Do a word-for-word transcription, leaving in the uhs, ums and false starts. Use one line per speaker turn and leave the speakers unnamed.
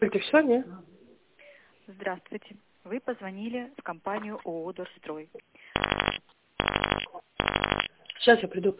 Это все, не?
Здравствуйте. Вы позвонили в компанию ООО «Дорстрой».
Сейчас я приду.